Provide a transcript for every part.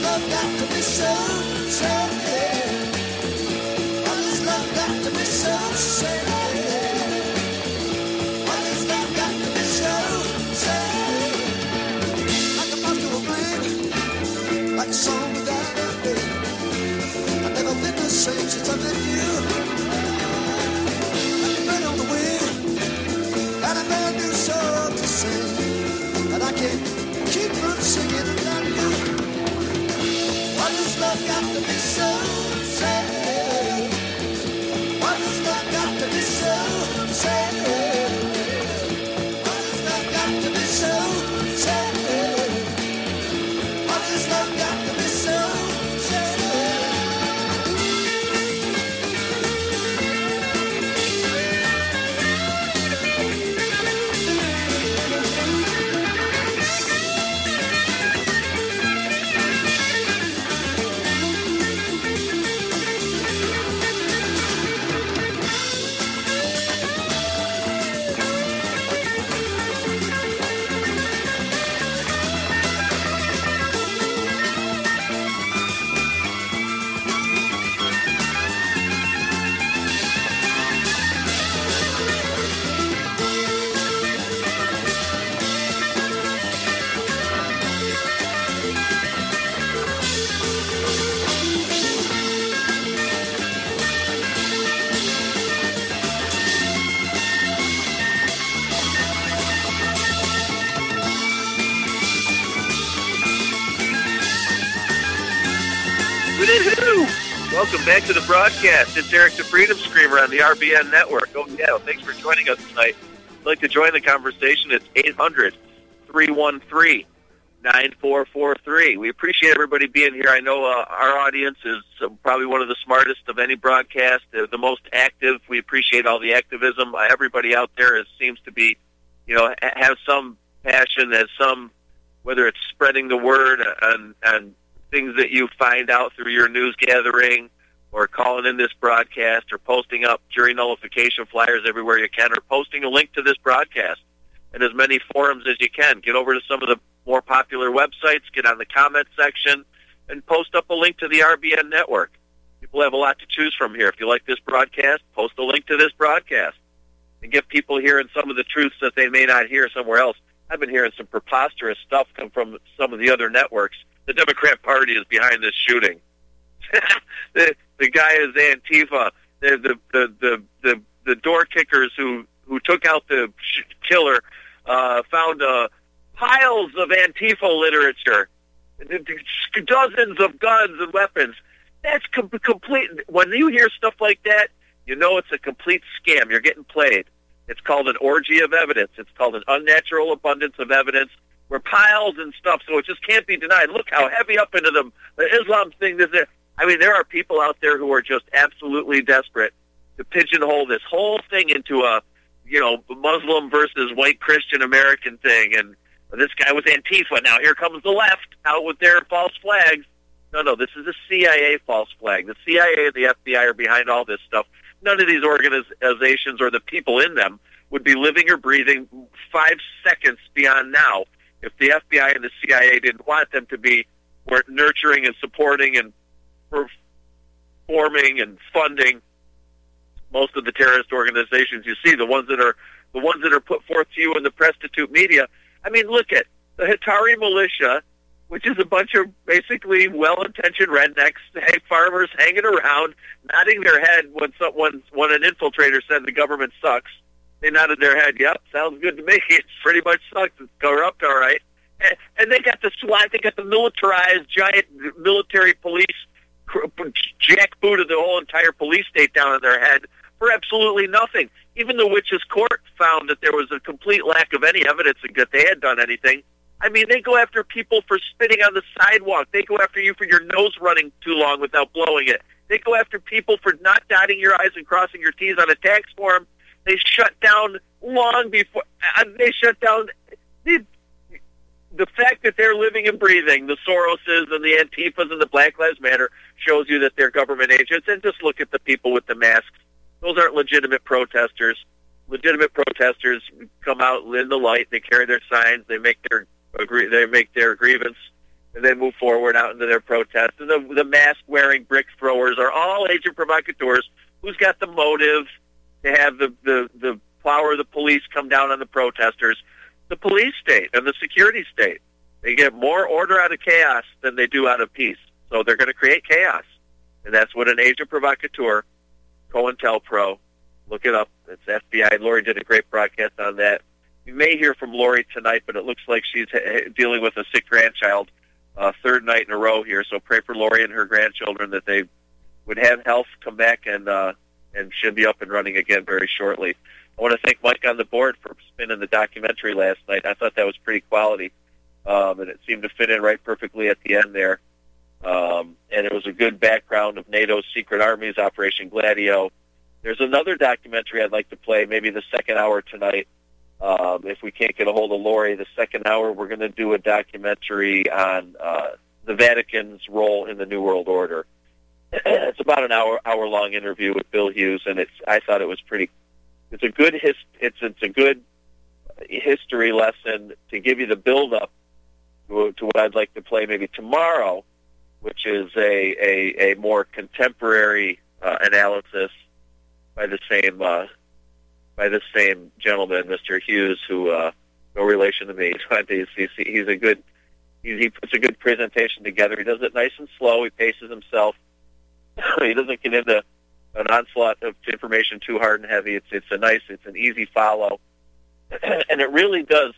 love got to be so sad? Why does love got to be so sad? Why does love got to be so sad? Like a moth to a flame, like a song without a name. I've never been the same since I met you. Like a bird on the wing, got a brand new song to sing, and I can't keep from singing without you. Why does love got to be so sad? Why does love got to be so sad? Why does love got to be so sad? Why does love got to be so sad? Welcome back to the broadcast. It's Eric the Freedom Screamer on the RBN Network. Oh, yeah, well, thanks for joining us tonight. If you'd like to join the conversation, it's 800-313-9443. We appreciate everybody being here. I know our audience is probably one of the smartest of any broadcast, the most active. We appreciate all the activism. Everybody out there seems to be, have some passion, has some, whether it's spreading the word and things that you find out through your news gathering or calling in this broadcast or posting up jury nullification flyers everywhere you can or posting a link to this broadcast in as many forums as you can. Get over to some of the more popular websites, get on the comment section, and post up a link to the RBN Network. People have a lot to choose from here. If you like this broadcast, post a link to this broadcast and get people hearing some of the truths that they may not hear somewhere else. I've been hearing some preposterous stuff come from some of the other networks. The Democrat Party is behind this shooting. the guy is Antifa. The door kickers who took out the killer found piles of Antifa literature, dozens of guns and weapons. That's complete. When you hear stuff like that, you know it's a complete scam. You're getting played. It's called an orgy of evidence. It's called an unnatural abundance of evidence. We're piles and stuff, so it just can't be denied. Look how heavy up into the Islam thing. There are people out there who are just absolutely desperate to pigeonhole this whole thing into a, Muslim versus white Christian American thing. And this guy was Antifa. Now here comes the left out with their false flags. No, this is a CIA false flag. The CIA and the FBI are behind all this stuff. None of these organizations or the people in them would be living or breathing 5 seconds beyond now if the FBI and the CIA didn't want them to be nurturing and supporting and performing and funding most of the terrorist organizations you see, the ones that are put forth to you in the prostitute media. I mean, look at the Hatari militia, which is a bunch of basically well-intentioned rednecks, farmers hanging around, nodding their head when an infiltrator said the government sucks. They nodded their head. Yep, sounds good to me. It pretty much sucks. It's corrupt, all right. And they got the SWAT. They got the militarized, giant military police jackbooted the whole entire police state down on their head for absolutely nothing. Even the witches' court found that there was a complete lack of any evidence that they had done anything. I mean, they go after people for spitting on the sidewalk. They go after you for your nose running too long without blowing it. They go after people for not dotting your I's and crossing your T's on a tax form. They shut down long before they shut down the fact that they're living and breathing. The Soroses and the Antifas and the Black Lives Matter shows you that they're government agents. And just look at the people with the masks. Those aren't legitimate protesters. Legitimate protesters come out in the light. They carry their signs. They make their grievance, and then move forward out into their protest. And the mask-wearing brick throwers are all agent provocateurs. Who's got the motive to have the power of the police come down on the protesters? The police state and the security state. They get more order out of chaos than they do out of peace. So they're going to create chaos. And that's what an agent provocateur, COINTELPRO, look it up. It's FBI. Lori did a great broadcast on that. You may hear from Lori tonight, but it looks like she's dealing with a sick grandchild, third night in a row here. So pray for Lori and her grandchildren that they would have health, come back, and should be up and running again very shortly. I want to thank Mike on the board for spinning the documentary last night. I thought that was pretty quality, and it seemed to fit in right perfectly at the end there. And it was a good background of NATO's secret armies, Operation Gladio. There's another documentary I'd like to play, maybe the second hour tonight. If we can't get a hold of Lori, the second hour, we're going to do a documentary on the Vatican's role in the New World Order. It's about an hour-long interview with Bill Hughes, and I thought it was pretty. It's a good it's a good history lesson to give you the build-up to what I'd like to play maybe tomorrow, which is a more contemporary analysis by the same gentleman, Mr. Hughes, who no relation to me. He puts a good presentation together. He does it nice and slow. He paces himself. He doesn't get into an onslaught of information too hard and heavy. It's an easy follow, and it really does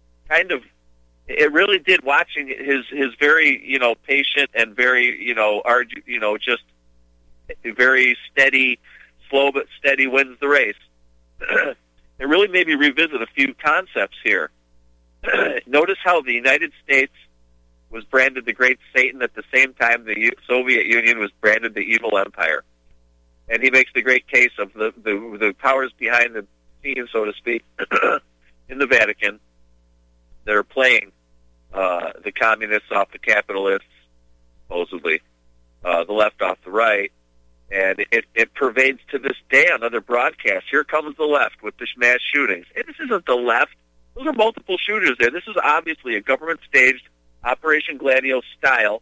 it really did, watching his very patient and very just very steady, slow but steady wins the race. It really made me revisit a few concepts here. Notice how the United States was branded the great Satan at the same time the Soviet Union was branded the evil empire. And he makes the great case of the powers behind the scenes, so to speak, in the Vatican that are playing the communists off the capitalists, supposedly, the left off the right. And it pervades to this day on other broadcasts. Here comes the left with the mass shootings. And this isn't the left. Those are multiple shooters there. This is obviously a government-staged Operation Gladio style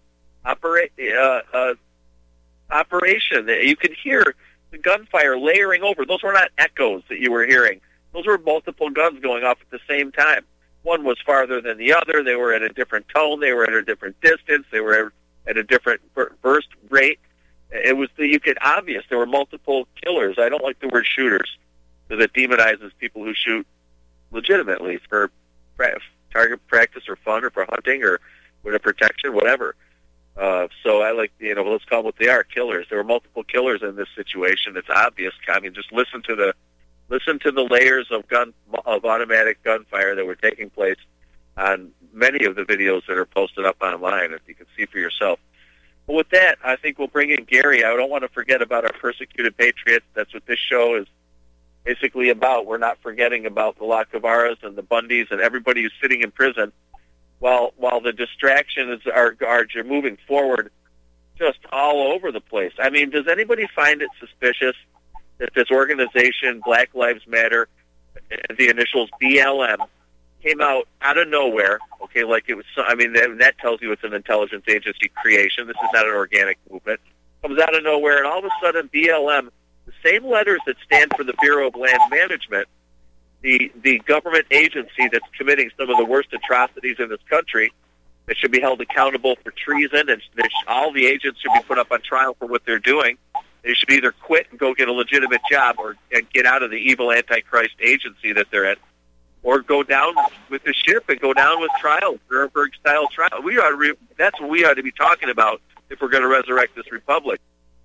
operation. You could hear the gunfire layering over. Those were not echoes that you were hearing. Those were multiple guns going off at the same time. One was farther than the other. They were at a different tone. They were at a different distance. They were at a different burst rate. It was obvious there were multiple killers. I don't like the word shooters because it demonizes people who shoot legitimately for target practice or fun or for hunting or with a protection, whatever. So I like, let's call them what they are, killers. There were multiple killers in this situation. It's obvious. I mean, just listen to the layers of automatic gunfire that were taking place on many of the videos that are posted up online, if you can see for yourself. But with that, I think we'll bring in Gary. I don't want to forget about our persecuted patriots. That's what this show is basically about. We're not forgetting about the Lacavaras and the Bundys and everybody who's sitting in prison, while the distractions are moving forward just all over the place. I mean, does anybody find it suspicious that this organization, Black Lives Matter, the initials BLM, came out of nowhere? Okay, like it was. I mean, that tells you it's an intelligence agency creation. This is not an organic movement. It comes out of nowhere, and all of a sudden, BLM, the same letters that stand for the Bureau of Land Management, the government agency that's committing some of the worst atrocities in this country, that should be held accountable for treason, and all the agents should be put up on trial for what they're doing. They should either quit and go get a legitimate job and get out of the evil Antichrist agency that they're in, or go down with the ship and go down with trials, Nuremberg-style trial. That's what we ought to be talking about if we're going to resurrect this republic.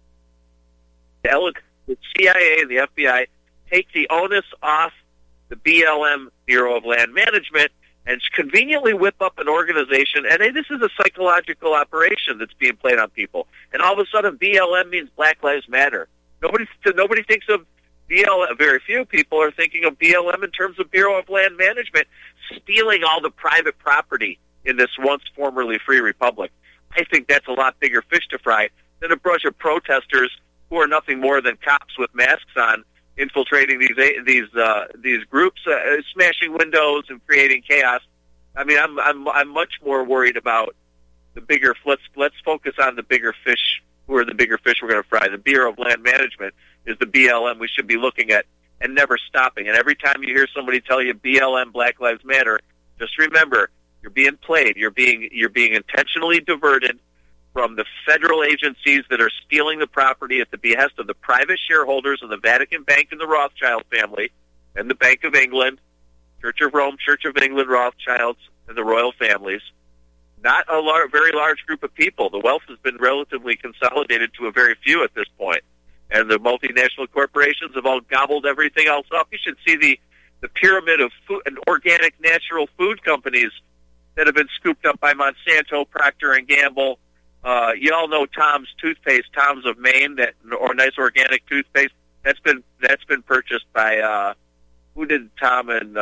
The CIA and the FBI take the onus off the BLM, Bureau of Land Management, and conveniently whip up an organization. And this is a psychological operation that's being played on people. And all of a sudden, BLM means Black Lives Matter. Nobody thinks of BLM. Very few people are thinking of BLM in terms of Bureau of Land Management stealing all the private property in this once formerly free republic. I think that's a lot bigger fish to fry than a bunch of protesters who are nothing more than cops with masks on, infiltrating these groups, smashing windows and creating chaos. I mean, I'm much more worried about the the bigger. Let's focus on the bigger fish. Who are the bigger fish we're going to fry? The Bureau of Land Management is the BLM we should be looking at and never stopping. And every time you hear somebody tell you BLM, Black Lives Matter, just remember you're being played. You're being intentionally diverted from the federal agencies that are stealing the property at the behest of the private shareholders of the Vatican Bank and the Rothschild family and the Bank of England, Church of Rome, Church of England, Rothschilds, and the royal families. Not a very large group of people. The wealth has been relatively consolidated to a very few at this point. And the multinational corporations have all gobbled everything else up. You should see the pyramid of food and organic natural food companies that have been scooped up by Monsanto, Procter & Gamble. You all know Tom's toothpaste, Tom's of Maine, or nice organic toothpaste. That's been purchased by who did Tom and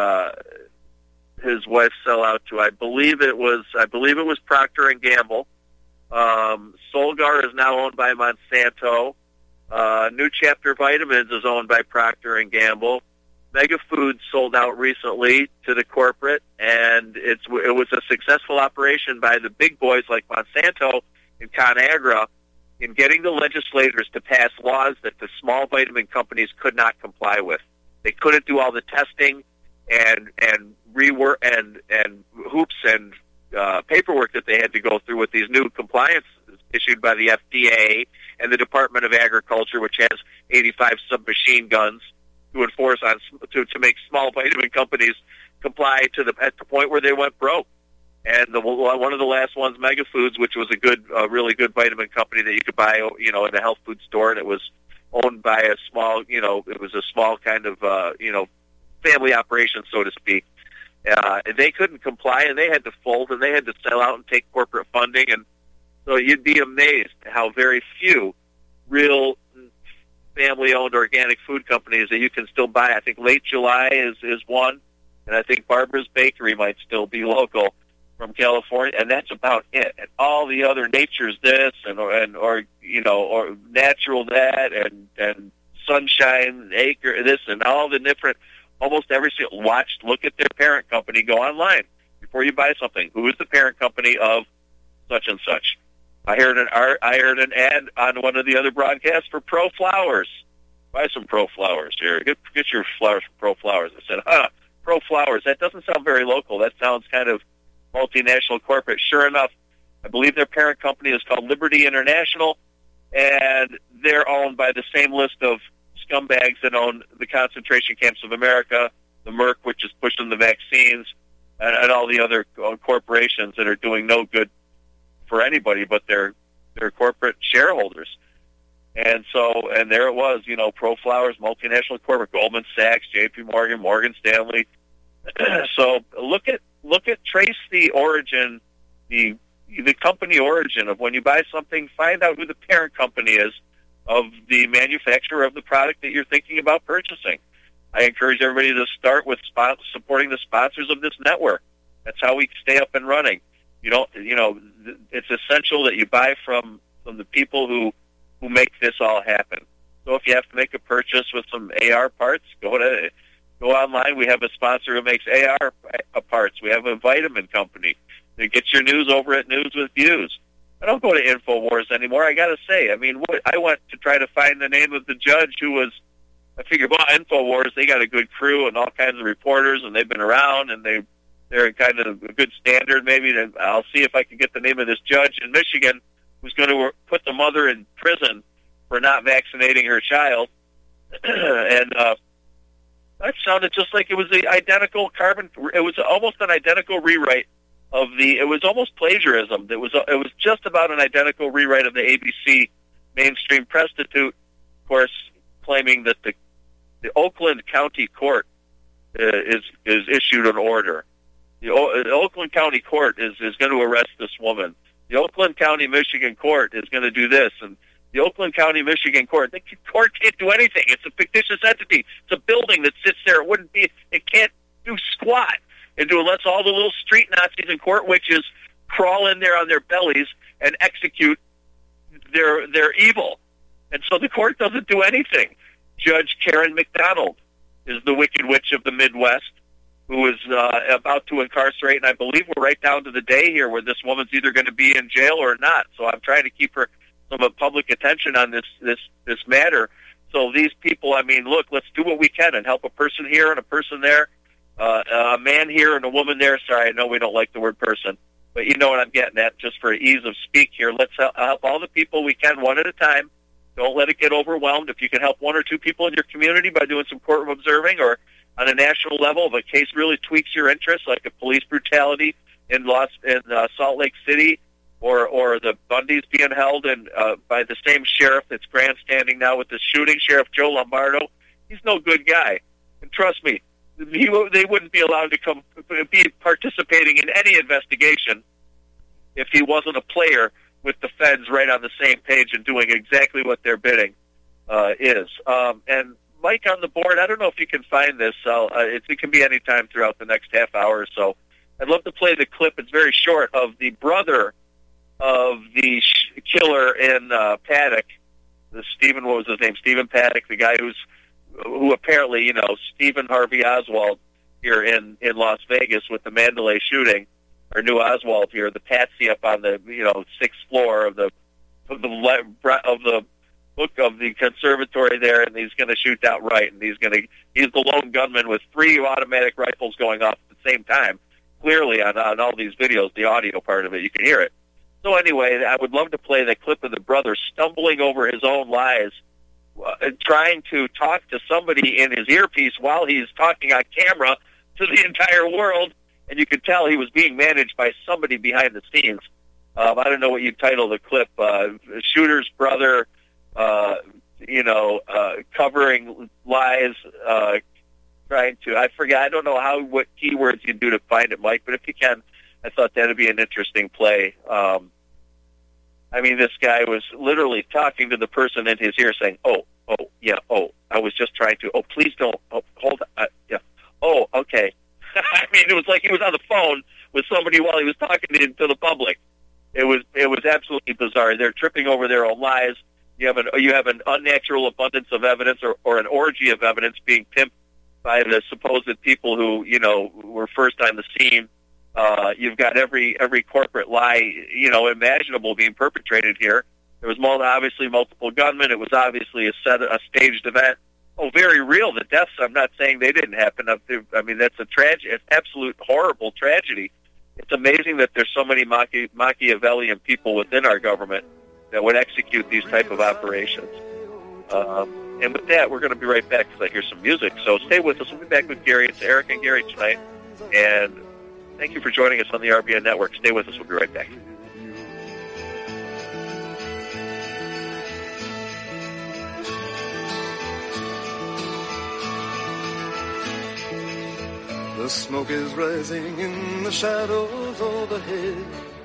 his wife sell out to? I believe it was Procter & Gamble. Solgar is now owned by Monsanto. New Chapter Vitamins is owned by Procter & Gamble. Mega Foods sold out recently to the corporate, and it was a successful operation by the big boys like Monsanto and ConAgra in getting the legislators to pass laws that the small vitamin companies could not comply with. They couldn't do all the testing and rework and hoops and paperwork that they had to go through with these new compliances issued by the FDA and the Department of Agriculture, which has 85 submachine guns to enforce on to make small vitamin companies comply at the point where they went broke. And one of the last ones, Mega Foods, which was a really good vitamin company that you could buy, in a health food store, and it was owned by a small, it was a small kind of, family operation, so to speak. They couldn't comply, and they had to fold, and they had to sell out and take corporate funding. And so you'd be amazed how very few real family-owned organic food companies that you can still buy. I think Late July is one, and I think Barbara's Bakery might still be local from California, and that's about it. And all the other Nature's this or Natural that and Sunshine Acre this and all the different, almost every single, look at their parent company, go online before you buy something. Who is the parent company of such and such? I heard an ad on one of the other broadcasts for Pro Flowers. Buy some Pro Flowers here. Get your flowers from Pro Flowers. I said, Pro Flowers. That doesn't sound very local. That sounds kind of multinational corporate. Sure enough, I believe their parent company is called Liberty International, and they're owned by the same list of scumbags that own the concentration camps of America, the Merck, which is pushing the vaccines, and all the other corporations that are doing no good for anybody but their corporate shareholders. And there it was, Pro Flowers, multinational corporate, Goldman Sachs, J.P. Morgan, Morgan Stanley. So trace the origin, the company origin of when you buy something. Find out who the parent company is of the manufacturer of the product that you're thinking about purchasing. I encourage everybody to start with supporting the sponsors of this network. That's how we stay up and running. It's essential that you buy from the people who make this all happen. So if you have to make a purchase with some AR parts, go online. We have a sponsor who makes AR parts. We have a vitamin company that gets your news over at News with Views. I don't go to InfoWars anymore. I got to say, I went to try to find the name of the judge who was. I figured, InfoWars, they got a good crew and all kinds of reporters, and they've been around, and they're kind of a good standard. Maybe I'll see if I can get the name of this judge in Michigan who's going to put the mother in prison for not vaccinating her child. And that sounded just like it was the identical it was almost an identical rewrite of it was almost plagiarism. It was just about an identical rewrite of the ABC mainstream prostitute, of course, claiming that the Oakland County Court is issued an order. The Oakland County Court is going to arrest this woman. The Oakland County, Michigan Court is going to do this, and the Oakland County, Michigan Court, the court can't do anything. It's a fictitious entity. It's a building that sits there. It can't do squat unless all the little street Nazis and court witches crawl in there on their bellies and execute their evil. And so the court doesn't do anything. Judge Karen McDonald is the Wicked Witch of the Midwest. who is about to incarcerate, and I believe we're right down to the day here where this woman's either going to be in jail or not. So I'm trying to keep her some public attention on this matter. So these people, I mean, look, let's do what we can and help a person here and a person there, a man here and a woman there. Sorry, I know we don't like the word person, but you know what I'm getting at. Just for ease of speak here, let's help all the people we can one at a time. Don't let it get overwhelmed. If you can help one or two people in your community by doing some courtroom observing, or on a national level, if a case really tweaks your interest, like a police brutality in Salt Lake City, or the Bundys being held by the same sheriff that's grandstanding now with the shooting, Sheriff Joe Lombardo, he's no good guy. And trust me, they wouldn't be allowed to be participating in any investigation if he wasn't a player with the feds right on the same page and doing exactly what their bidding is. And Mike on the board, I don't know if you can find this. It can be any time throughout the next half hour or so. I'd love to play the clip. It's very short, of the brother of the killer in Paddock. Stephen, what was his name? Stephen Paddock, the guy who apparently, Stephen Harvey Oswald here in Las Vegas with the Mandalay shooting, or New Oswald here, the patsy up on the 6th floor of the book of the conservatory there, and he's going to shoot outright, and he's the lone gunman with 3 automatic rifles going off at the same time. Clearly on all these videos, the audio part of it, you can hear it. So anyway, I would love to play the clip of the brother stumbling over his own lies, trying to talk to somebody in his earpiece while he's talking on camera to the entire world, and you could tell he was being managed by somebody behind the scenes. I don't know what you title the clip. Shooter's brother, covering lies, trying to, I don't know what keywords you do to find it, Mike, but if you can, I thought that would be an interesting play. This guy was literally talking to the person in his ear saying, I was just trying to, please don't, hold on, okay. It was like he was on the phone with somebody while he was talking to the public. It was absolutely bizarre. They're tripping over their own lies. You have an unnatural abundance of evidence, or an orgy of evidence being pimped by the supposed people who were first on the scene. You've got every corporate lie imaginable being perpetrated here. There was obviously multiple gunmen. It was obviously a staged event. Very real. The deaths, I'm not saying they didn't happen. That's a tragedy. It's absolute horrible tragedy. It's amazing that there's so many Machiavellian people within our government that would execute these type of operations. And with that, we're going to be right back because I hear some music. So stay with us. We'll be back with Gary. It's Eric and Gary tonight. And thank you for joining us on the RBN Network. Stay with us. We'll be right back. The smoke is rising in the shadows overhead.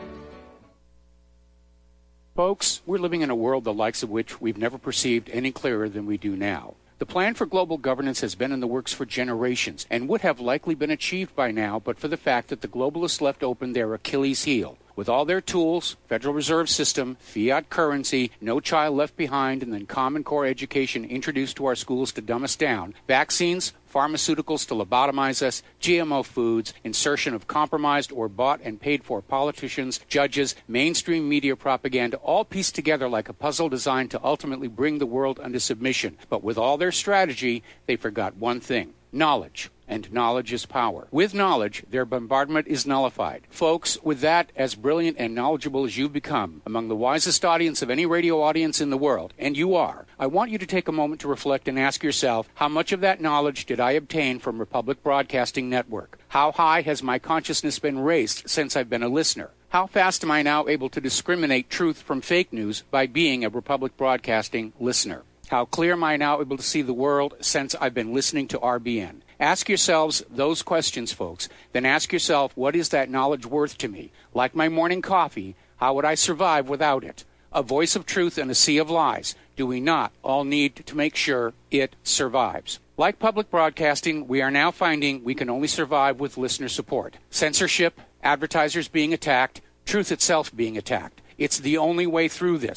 Folks, we're living in a world the likes of which we've never perceived any clearer than we do now. The plan for global governance has been in the works for generations and would have likely been achieved by now but for the fact that the globalists left open their Achilles heel. With all their tools, Federal Reserve System, fiat currency, no child left behind, and then Common Core education introduced to our schools to dumb us down, vaccines, pharmaceuticals to lobotomize us, GMO foods, insertion of compromised or bought and paid for politicians, judges, mainstream media propaganda, all pieced together like a puzzle designed to ultimately bring the world under submission. But with all their strategy, they forgot one thing: knowledge. And knowledge is power. With knowledge, their bombardment is nullified. Folks, with that, as brilliant and knowledgeable as you've become, among the wisest audience of any radio audience in the world, and you are, I want you to take a moment to reflect and ask yourself, how much of that knowledge did I obtain from Republic Broadcasting Network? How high has my consciousness been raised since I've been a listener? How fast am I now able to discriminate truth from fake news by being a Republic Broadcasting listener? How clear am I now able to see the world since I've been listening to RBN? Ask yourselves those questions, folks. Then ask yourself, what is that knowledge worth to me? Like my morning coffee, how would I survive without it? A voice of truth in a sea of lies. Do we not all need to make sure it survives? Like public broadcasting, we are now finding we can only survive with listener support. Censorship, advertisers being attacked, truth itself being attacked. It's the only way through this.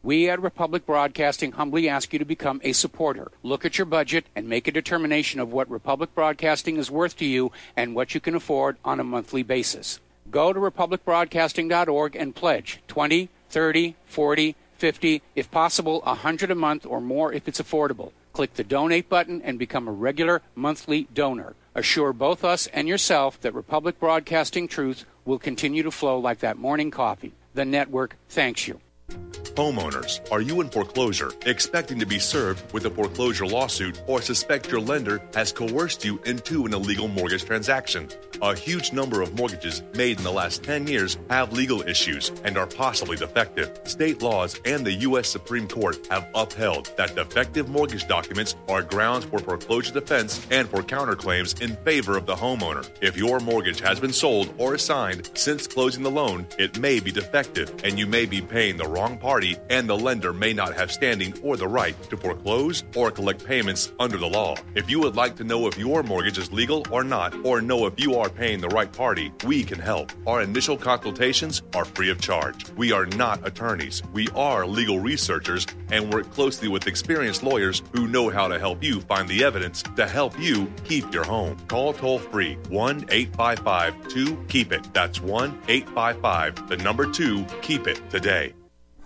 We at Republic Broadcasting humbly ask you to become a supporter. Look at your budget and make a determination of what Republic Broadcasting is worth to you and what you can afford on a monthly basis. Go to republicbroadcasting.org and pledge $20, $30, $40, $50, if possible, $100 a month or more if it's affordable. Click the donate button and become a regular monthly donor. Assure both us and yourself that Republic Broadcasting truth will continue to flow like that morning coffee. The network thanks you. Homeowners, are you in foreclosure, expecting to be served with a foreclosure lawsuit, or suspect your lender has coerced you into an illegal mortgage transaction? A huge number of mortgages made in the last 10 years have legal issues and are possibly defective. State laws and the U.S. Supreme Court have upheld that defective mortgage documents are grounds for foreclosure defense and for counterclaims in favor of the homeowner. If your mortgage has been sold or assigned since closing the loan, it may be defective and you may be paying the wrong party, and the lender may not have standing or the right to foreclose or collect payments under the law. If you would like to know if your mortgage is legal or not, or know if you are paying the right party, we can help. Our initial consultations are free of charge. We are not attorneys. We are legal researchers and work closely with experienced lawyers who know how to help you find the evidence to help you keep your home. Call toll-free 1-855-2-KEEP-IT. That's 1-855-2-KEEP-IT today.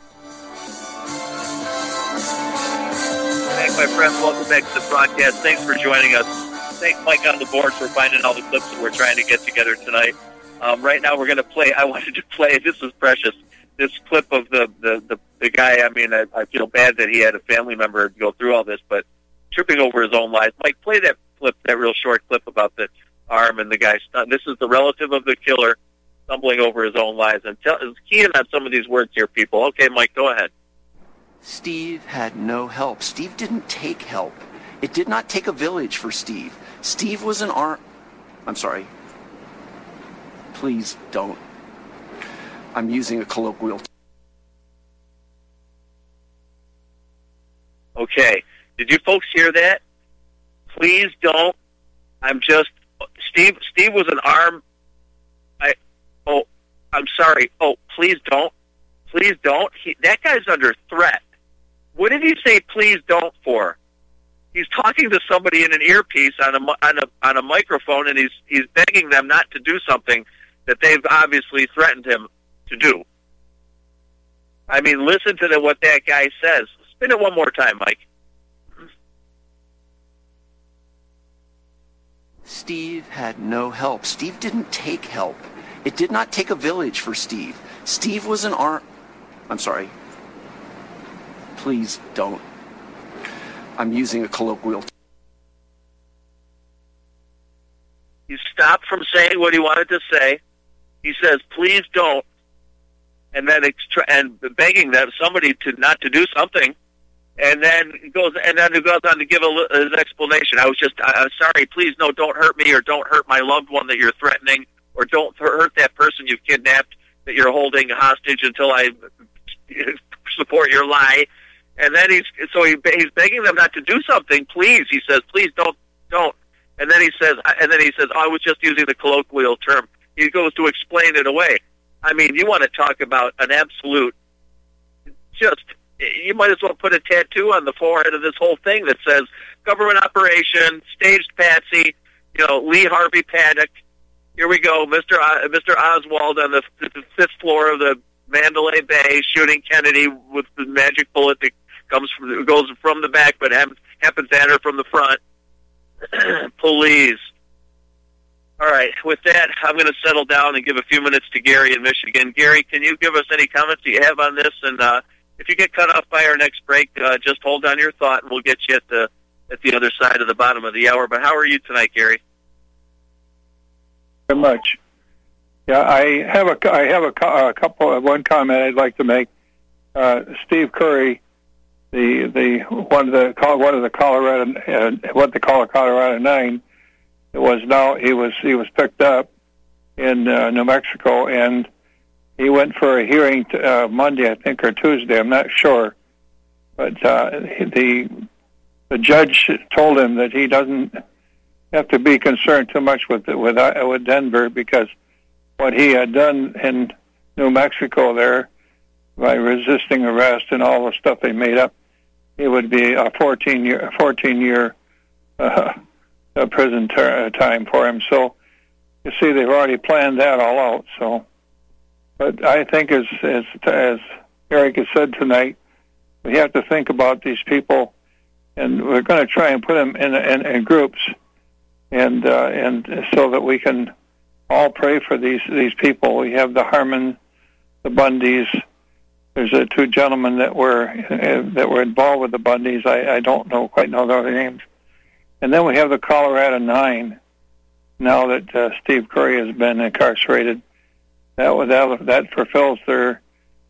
Hey, my friends, welcome back to the broadcast. Thanks for joining us. Thank Mike on the board for finding all the clips that we're trying to get together tonight. Right now we're going to play, I wanted to play, this is precious, this clip of the guy. I mean, I feel bad that he had a family member go through all this, but tripping over his own life. Mike, play that clip, that real short clip about the arm and the guy. This is the relative of the killer stumbling over his own lives. And key in on some of these words here, people. Okay, Mike, go ahead. Steve had no help. Steve didn't take help. It did not take a village for Steve. Steve was an I'm sorry. Please don't. I'm using a colloquial. Okay. Did you folks hear that? Please don't. Steve was an arm. I'm sorry. Oh, please don't. Please don't. That guy's under threat. What did he say please don't for? He's talking to somebody in an earpiece on a microphone, and he's begging them not to do something that they've obviously threatened him to do. I mean, listen to what that guy says. Spin it one more time, Mike. Steve had no help. Steve didn't take help. It did not take a village for Steve. Steve was an I'm sorry. Please don't. I'm using a colloquial. He stopped from saying what he wanted to say. He says, please don't. And then begging them, somebody not to do something. And then it goes on to give his explanation. I'm sorry, please, no, don't hurt me, or don't hurt my loved one that you're threatening, or don't hurt that person you've kidnapped that you're holding hostage until I support your lie. And then he's begging them not to do something. Please, he says, please don't. And then he says, oh, I was just using the colloquial term. He goes to explain it away. I mean, you want to talk about an absolute, you might as well put a tattoo on the forehead of this whole thing that says government operation, staged patsy, Lee Harvey Paddock. Here we go, Mr. Oswald on the fifth floor of the Mandalay Bay shooting Kennedy with the magic bullet that goes from the back but happens at her from the front. Please. All right, with that, I'm going to settle down and give a few minutes to Gary in Michigan. Gary, can you give us any comments you have on this? And if you get cut off by our next break, just hold on your thought, and we'll get you at the other side of the bottom of the hour. But how are you tonight, Gary? Very much. Yeah, I have a couple of one comment I'd like to make. Steve Curry, the one of the Colorado what they call a Colorado 9, he was picked up in New Mexico, and he went for a hearing Monday, I think, or Tuesday. I'm not sure, but the judge told him that he doesn't have to be concerned too much with Denver, because what he had done in New Mexico there by resisting arrest and all the stuff they made up, it would be a 14-year prison time for him. So you see, they've already planned that all out. So, but I think as Eric has said tonight, we have to think about these people, and we're going to try and put them in groups, and so that we can all pray for these people. We have the Harmon, the Bundys. There's two gentlemen that were involved with the Bundys. I don't quite know their names. And then we have the Colorado Nine. Now that Steve Curry has been incarcerated, that fulfills their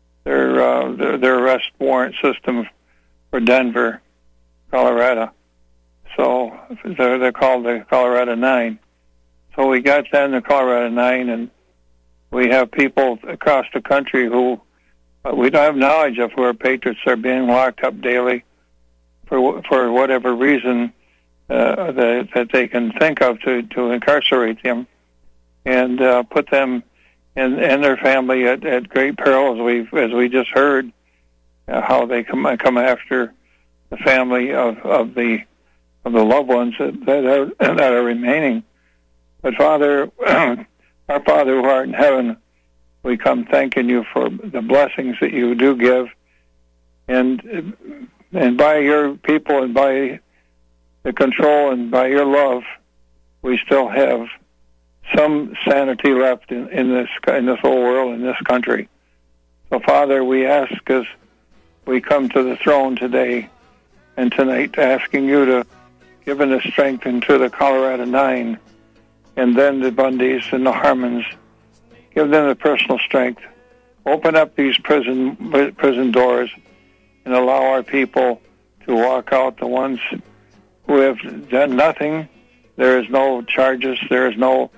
arrest warrant system for Denver, Colorado. So they're called the Colorado Nine. So we got that in the Colorado Nine, and we have people across the country who we don't have knowledge of where patriots are being locked up daily for whatever reason that they can think of to incarcerate them and put them and their family at great peril, as we just heard how they come after the family of the loved ones that are remaining. But Father, our Father who art in heaven, we come thanking you for the blessings that you do give, and by your people and by the control and by your love, we still have some sanity left in this whole world, in this country. So, Father, we ask as we come to the throne today and tonight, asking you to give us strength into the Colorado Nine, and then the Bundys and the Harmons. Give them the personal strength. Open up these prison doors and allow our people to walk out, the ones who have done nothing. There is no charges. There's no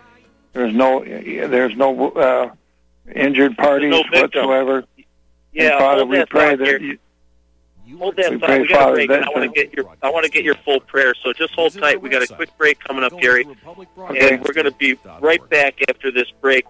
injured parties whatsoever. Yeah, and Father, we pray that hold that thought. We got a break, and I want to get your full prayer. So just hold tight. We got a quick break coming up, Gary, okay. And we're going to be right back after this break.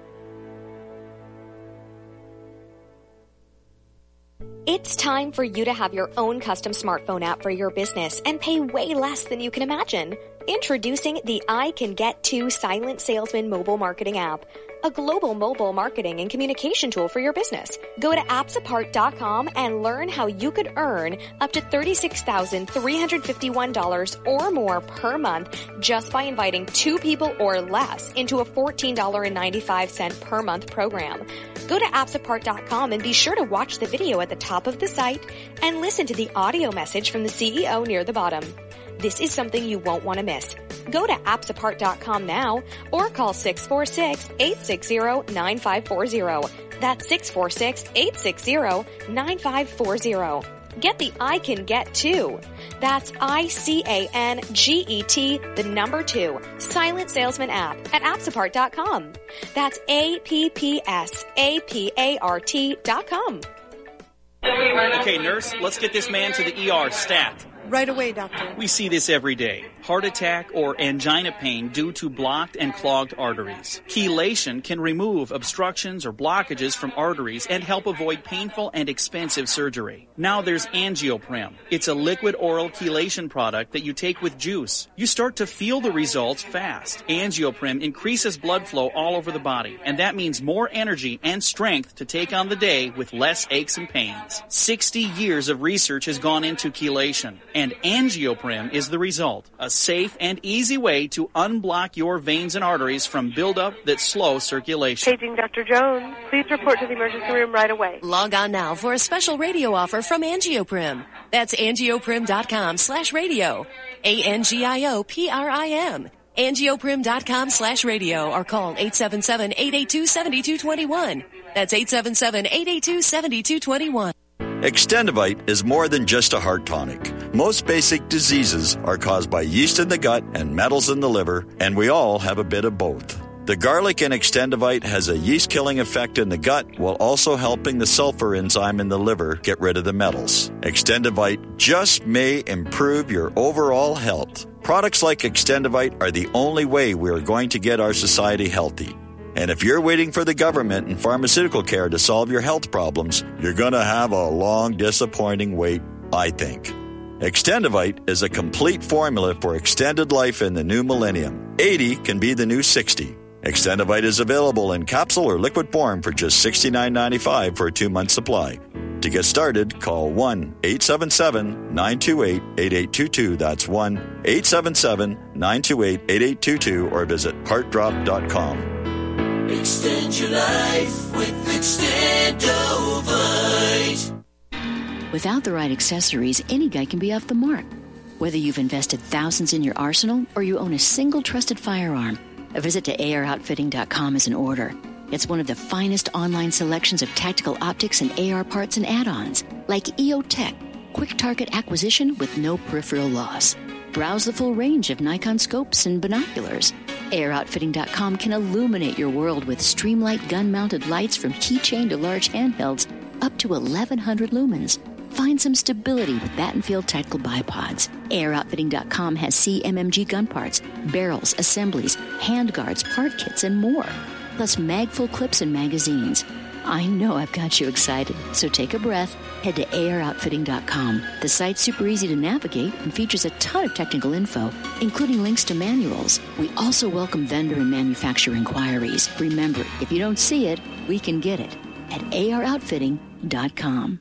It's time for you to have your own custom smartphone app for your business and pay way less than you can imagine. Introducing the I Can Get To Silent Salesman mobile marketing app, a global mobile marketing and communication tool for your business. Go to appsapart.com and learn how you could earn up to $36,351 or more per month just by inviting 2 people or less into a $14.95 per month program. Go to appsapart.com and be sure to watch the video at the top of the site and listen to the audio message from the CEO near the bottom. This is something you won't want to miss. Go to appsapart.com now or call 646-860-9540. That's 646-860-9540. Get the I Can Get To. That's ICANGET, the number 2, Silent Salesman app at appsapart.com. That's APPSAPART.com. Okay, nurse, let's get this man to the ER stat. Right away, doctor. We see this every day. Heart attack or angina pain due to blocked and clogged arteries. Chelation can remove obstructions or blockages from arteries and help avoid painful and expensive surgery. Now there's Angioprim. It's a liquid oral chelation product that you take with juice. You start to feel the results fast. Angioprim increases blood flow all over the body, and that means more energy and strength to take on the day with less aches and pains. 60 years of research has gone into chelation, and Angioprim is the result. A safe and easy way to unblock your veins and arteries from buildup that slow circulation. Paging Dr. Jones. Please report to the emergency room right away. Log on now for a special radio offer from Angioprim. That's angioprim.com/radio. ANGIOPRIM. Angioprim.com/radio or call 877-882-7221. That's 877-882-7221. Extendivite is more than just a heart tonic. Most basic diseases are caused by yeast in the gut and metals in the liver, and we all have a bit of both. The garlic in Extendivite has a yeast-killing effect in the gut while also helping the sulfur enzyme in the liver get rid of the metals. Extendivite just may improve your overall health. Products like Extendivite are the only way we are going to get our society healthy. And if you're waiting for the government and pharmaceutical care to solve your health problems, you're going to have a long, disappointing wait, I think. Extendivite is a complete formula for extended life in the new millennium. 80 can be the new 60. Extendivite is available in capsule or liquid form for just $69.95 for a 2-month supply. To get started, call 1-877-928-8822. That's 1-877-928-8822 or visit heartdrop.com. Extend your life with Extendovite. Without the right accessories, any guy can be off the mark. Whether you've invested thousands in your arsenal or you own a single trusted firearm, a visit to AROutfitting.com is in order. It's one of the finest online selections of tactical optics and AR parts and add-ons, like EOTech, quick target acquisition with no peripheral loss. Browse the full range of Nikon scopes and binoculars. AROutfitting.com can illuminate your world with Streamlight gun-mounted lights from keychain to large handhelds up to 1,100 lumens. Find some stability with Battenfield Tactical Bipods. AirOutfitting.com has CMMG gun parts, barrels, assemblies, handguards, part kits, and more. Plus mag-full clips and magazines. I know I've got you excited, so take a breath. Head to AirOutfitting.com. The site's super easy to navigate and features a ton of technical info, including links to manuals. We also welcome vendor and manufacturer inquiries. Remember, if you don't see it, we can get it at AirOutfitting.com.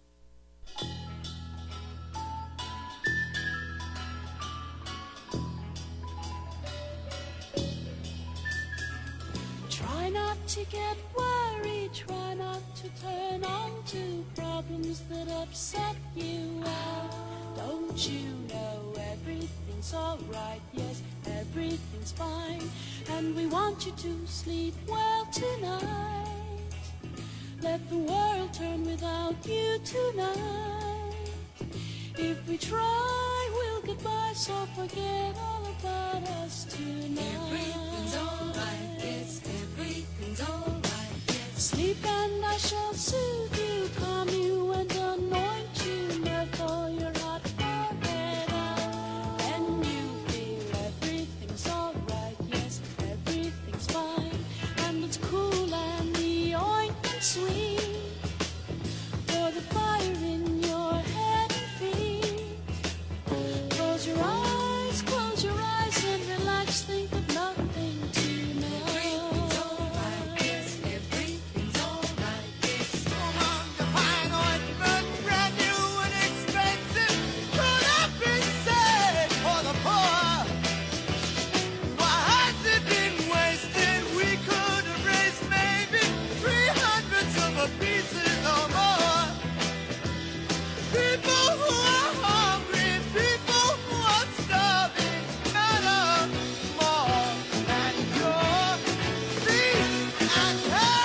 To get worried, try not to turn on to problems that upset you. Don't you know everything's alright? Yes, everything's fine, and we want you to sleep well tonight. Let the world turn without you tonight. If we try, we'll get by, so forget all about us tonight. Everything's alright, yes, everything's alright, yes. Sleep and I shall soothe you, calm you and anoint you, therefore your hot forehead out. And you feel everything's alright, yes, everything's fine, and it's cool and the ointment sweet, for the fire in your head and feet. Close your eyes and relax, think of nothing tonight. Everything's alright, yes, everything's alright, yes. Come on, the fine ointment, brand new and expensive, could have been saved for the poor. Why has it been wasted? We could have raised maybe 300 silver pieces or more. People who are hungry, people who are starving, matter more than your feet and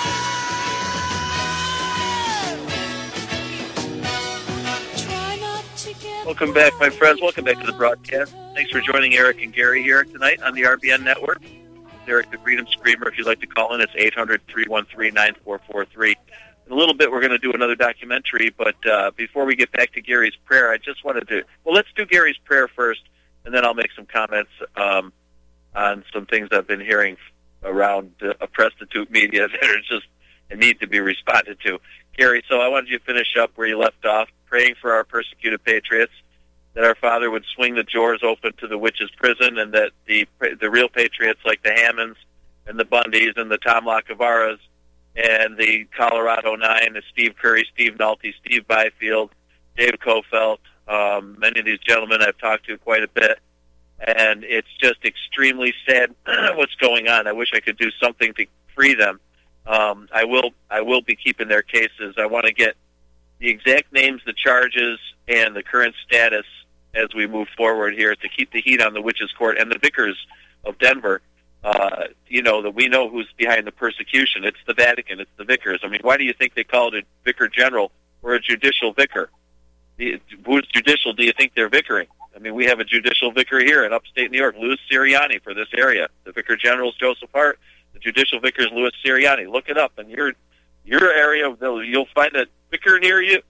head. Try not to get. Welcome back, my friends. Welcome back to the broadcast. Thanks for joining Eric and Gary here tonight on the RBN Network. Eric the Freedom Screamer, if you'd like to call in, it's 800-313-9443. In a little bit, we're going to do another documentary, but before we get back to Gary's prayer, I just wanted to, well, let's do Gary's prayer first, and then I'll make some comments on some things I've been hearing around a prostitute media that are just need to be responded to. Gary, so I wanted you to finish up where you left off, praying for our persecuted patriots, that our Father would swing the doors open to the witches' prison, and that the real patriots like the Hammonds and the Bundys and the Tom Lacavaras and the Colorado Nine, the Steve Curry, Steve Nolte, Steve Byfield, Dave Kofelt, many of these gentlemen I've talked to quite a bit, and it's just extremely sad what's going on. I wish I could do something to free them. I will be keeping their cases. I want to get the exact names, the charges, and the current status as we move forward here to keep the heat on the Witches' Court and the vicars of Denver. That we know who's behind the persecution. It's the Vatican. It's the vicars. I mean, why do you think they call it a vicar general or a judicial vicar? Who's judicial do you think they're vicaring? I mean, we have a judicial vicar here in upstate New York, Louis Sirianni, for this area. The vicar general is Joseph Hart. The judicial vicar is Louis Sirianni. Look it up. In your area, you'll find a vicar near you.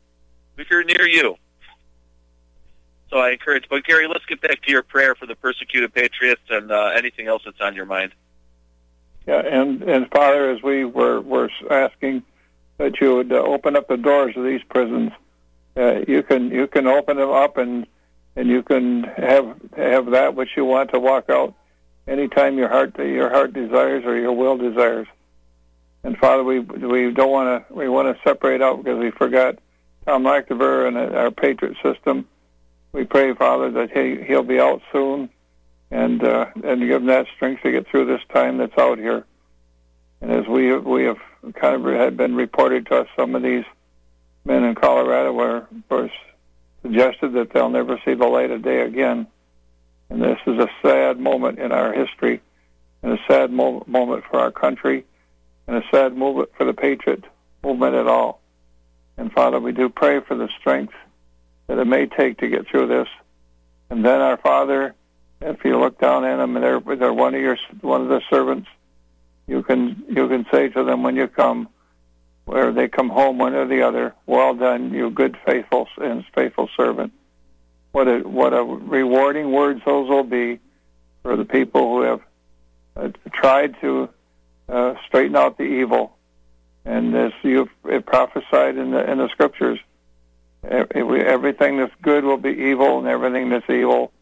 So I encourage. But Gary, let's get back to your prayer for the persecuted patriots and anything else that's on your mind. Yeah, and Father, as we were asking that you would open up the doors of these prisons, you can open them up and you can have that which you want to walk out anytime your heart desires or your will desires. And Father, we don't want to, we want to separate out because we forgot Tom Lachtaber and our Patriot system. We pray, Father, that he'll be out soon, and give him that strength to get through this time that's out here. And as we have kind of had been reported to us, some of these men in Colorado were suggested that they'll never see the light of day again. And this is a sad moment in our history, and a sad moment for our country, and a sad moment for the Patriot movement at all. And Father, we do pray for the strength that it may take to get through this. And then, our Father, if you look down at them and they're one of the servants, you can say to them when you come, where they come home, one or the other, well done, you good, faithful servant. What a rewarding words those will be for the people who have tried to straighten out the evil. And as you've prophesied in the scriptures, everything that's good will be evil, and everything that's evil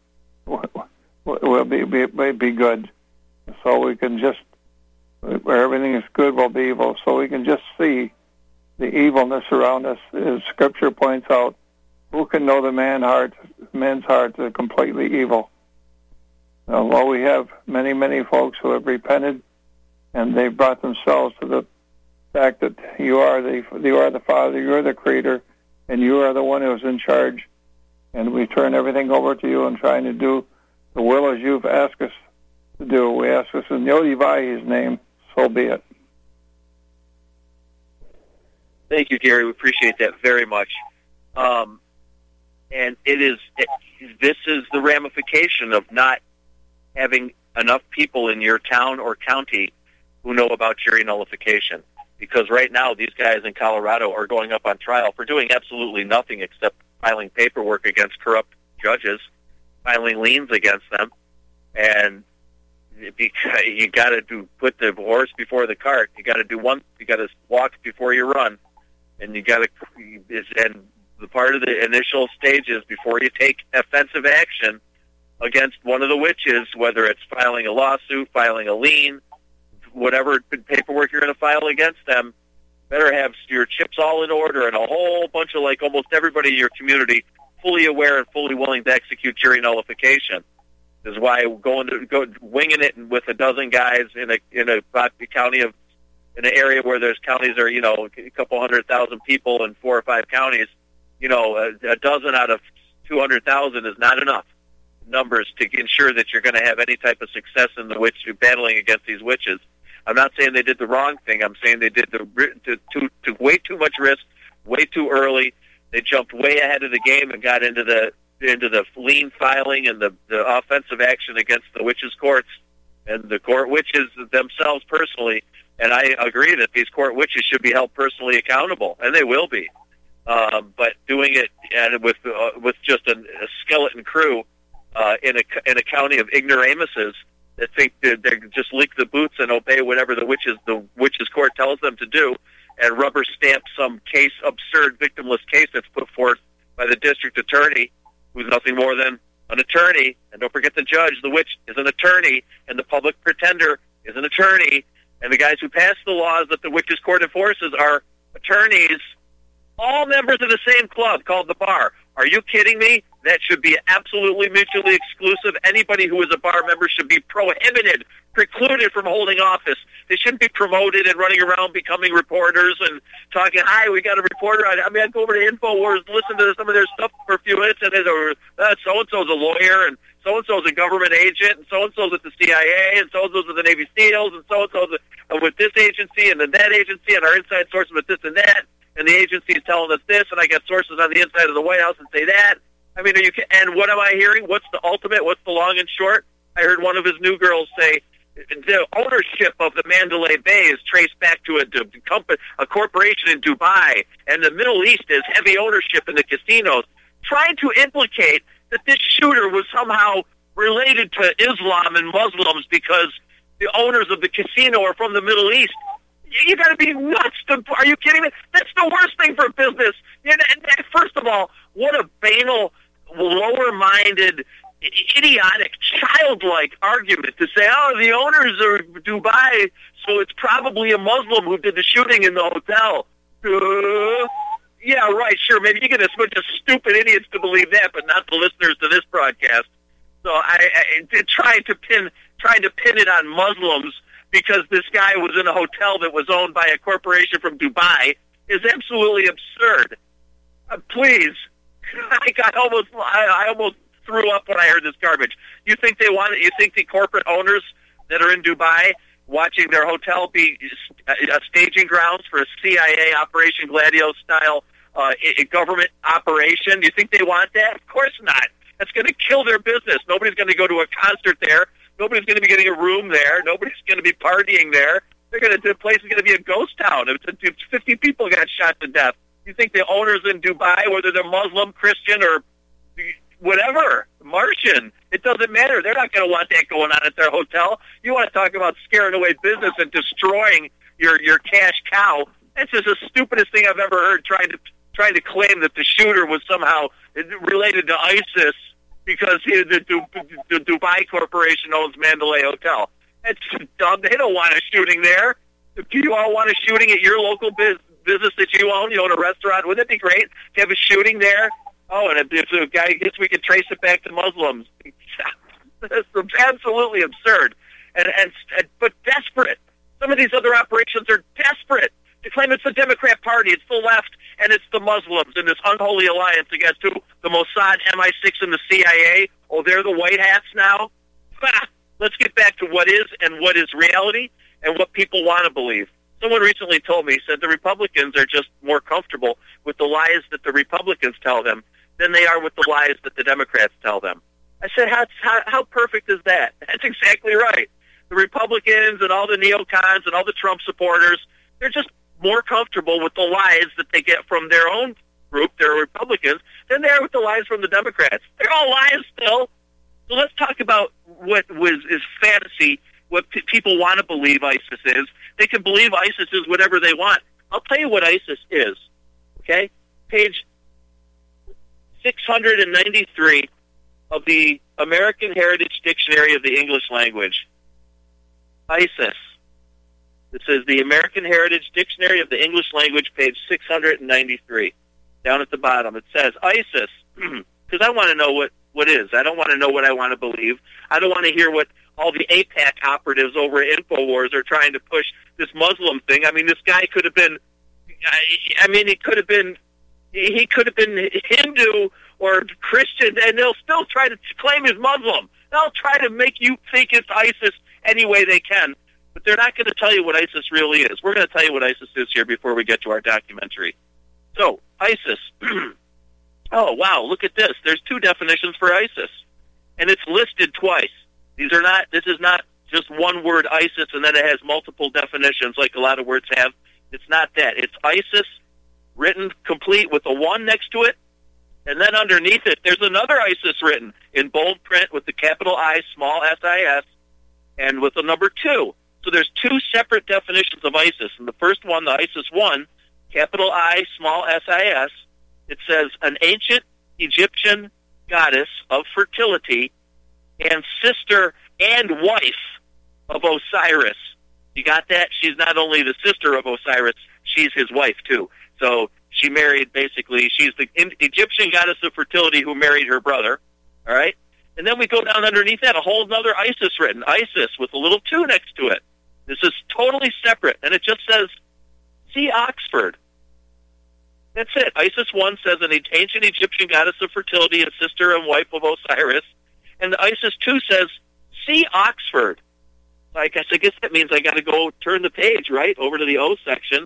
will be good. So we can just, where everything is good will be evil, so we can just see the evilness around us. As Scripture points out, who can know the men's heart is completely evil. Now, while we have many, many folks who have repented, and they've brought themselves to the fact that you are the Father, you are the Creator, and you are the one who is in charge, and we turn everything over to you and trying to do the will as you've asked us to do. We ask this in Yodivai's name, so be it. Thank you, Gary. We appreciate that very much. And this is the ramification of not having enough people in your town or county who know about jury nullification. Because right now, these guys in Colorado are going up on trial for doing absolutely nothing except filing paperwork against corrupt judges, filing liens against them, and you got to put the horse before the cart. You got to walk before you run, and and the part of the initial stages before you take offensive action against one of the witches, whether it's filing a lawsuit, filing a lien, whatever paperwork you're going to file against them, better have your chips all in order and a whole bunch of, like, almost everybody in your community fully aware and fully willing to execute jury nullification. This is why winging it with a dozen guys in a county in an area where there's counties are, a couple 100,000 people in 4 or 5 counties, a dozen out of 200,000 is not enough numbers to ensure that you're going to have any type of success in the battling against these witches. I'm not saying they did the wrong thing. I'm saying they did to way too much risk, way too early. They jumped way ahead of the game and got into the lien filing and the offensive action against the witches' courts and the court witches themselves personally. And I agree that these court witches should be held personally accountable, and they will be. But doing it with just a skeleton crew in a county of ignoramuses that think they just lick the boots and obey whatever the witches court tells them to do, and rubber stamp some absurd victimless case that's put forth by the district attorney, who's nothing more than an attorney. And don't forget the judge, the witch, is an attorney, and the public pretender is an attorney, and the guys who pass the laws that the witches court enforces are attorneys, all members of the same club called the bar. Are you kidding me? That should be absolutely mutually exclusive. Anybody who is a bar member should be prohibited, precluded from holding office. They shouldn't be promoted and running around becoming reporters and talking, hi, we got a reporter. I'd go over to InfoWars, listen to some of their stuff for a few minutes, and so-and-so's a lawyer, and so-and-so's a government agent, and so-and-so's at the CIA, and so-and-so's with the Navy SEALs, and so-and-so's with this agency, and then that agency, and our inside sources with this and that, and the agency is telling us this, and I got sources on the inside of the White House and say that. I mean, and what am I hearing? What's the ultimate? What's the long and short? I heard one of his new girls say the ownership of the Mandalay Bay is traced back to a corporation in Dubai, and the Middle East is heavy ownership in the casinos, trying to implicate that this shooter was somehow related to Islam and Muslims because the owners of the casino are from the Middle East. You got to be nuts. Are you kidding me? That's the worst thing for business. And first of all, what a banal, lower-minded, idiotic, childlike argument to say, oh, the owners are Dubai, so it's probably a Muslim who did the shooting in the hotel. Yeah, right, sure. Maybe you get a bunch of stupid idiots to believe that, but not the listeners to this broadcast. So I trying to pin it on Muslims because this guy was in a hotel that was owned by a corporation from Dubai is absolutely absurd. Please, I almost threw up when I heard this garbage. You think the corporate owners that are in Dubai watching their hotel be staging grounds for a CIA Operation Gladio style government operation? You think they want that? Of course not. That's going to kill their business. Nobody's going to go to a concert there. Nobody's going to be getting a room there. Nobody's going to be partying there. The place is going to be a ghost town. 50 people got shot to death. You think the owners in Dubai, whether they're Muslim, Christian, or whatever, Martian, it doesn't matter. They're not going to want that going on at their hotel. You want to talk about scaring away business and destroying your cash cow? That's just the stupidest thing I've ever heard. Trying to claim that the shooter was somehow related to ISIS because the Dubai Corporation owns Mandalay Hotel. That's dumb. They don't want a shooting there. Do you all want a shooting at your local business that you own? You own a restaurant. Wouldn't it be great to have a shooting there? Oh, and if the guy gets, we can trace it back to Muslims. That's absolutely absurd, but desperate. Some of these other operations are desperate to claim it's the Democrat Party, it's the left, and it's the Muslims in this unholy alliance against who? The Mossad, MI6, and the CIA. Oh, they're the white hats now? Let's get back to what is and what is reality and what people want to believe. Someone recently told me, said the Republicans are just more comfortable with the lies that the Republicans tell them than they are with the lies that the Democrats tell them. I said, how perfect is that? That's exactly right. The Republicans and all the neocons and all the Trump supporters, they're just more comfortable with the lies that they get from their own group, their Republicans, than they are with the lies from the Democrats. They're all lies still. So let's talk about what is fantasy, what people want to believe ISIS is. They can believe ISIS is whatever they want. I'll tell you what ISIS is, okay? Page 693 of the American Heritage Dictionary of the English Language. ISIS. This is the American Heritage Dictionary of the English Language, page 693. Down at the bottom, it says ISIS, because I want to know what is. I don't want to know what I want to believe. I don't want to hear what all the AIPAC operatives over at InfoWars are trying to push this Muslim thing. I mean, this guy could have been, he could have been Hindu or Christian, and they'll still try to claim he's Muslim. They'll try to make you think it's ISIS any way they can, but they're not going to tell you what ISIS really is. We're going to tell you what ISIS is here before we get to our documentary. So, ISIS. Oh, wow, look at this. There's two definitions for ISIS, and it's listed twice. This is not just one word, ISIS, and then it has multiple definitions like a lot of words have. It's not that. It's ISIS, written complete with a 1 next to it, and then underneath it, there's another ISIS written in bold print with the capital I, small S-I-S, and with the number 2. So there's two separate definitions of ISIS. And the first one, the ISIS 1, capital I, small S-I-S, it says an ancient Egyptian goddess of fertility and sister and wife of Osiris. You got that? She's not only the sister of Osiris, she's his wife too. So she married, basically, she's the Egyptian goddess of fertility who married her brother. All right? And then we go down underneath that, a whole other ISIS written, ISIS with a little 2 next to it. This is totally separate, and it just says, see Oxford. That's it. ISIS 1 says an ancient Egyptian goddess of fertility and sister and wife of Osiris. And the ISIS 2 says, see Oxford. I guess that means I got to go turn the page, right, over to the O section.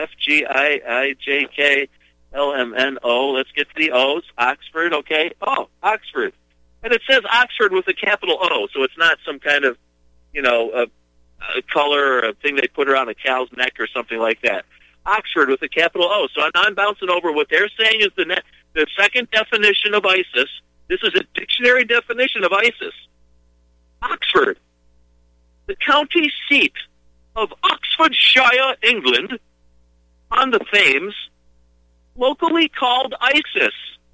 F-G-I-I-J-K-L-M-N-O. Let's get to the O's. Oxford, okay. Oh, Oxford. And it says Oxford with a capital O, so it's not some kind of, a color or a thing they put around a cow's neck or something like that. Oxford with a capital O. So I'm bouncing over. What they're saying is the second definition of ISIS. This is a dictionary definition of ISIS. Oxford. the county seat of Oxfordshire, England, on the Thames, locally called Isis,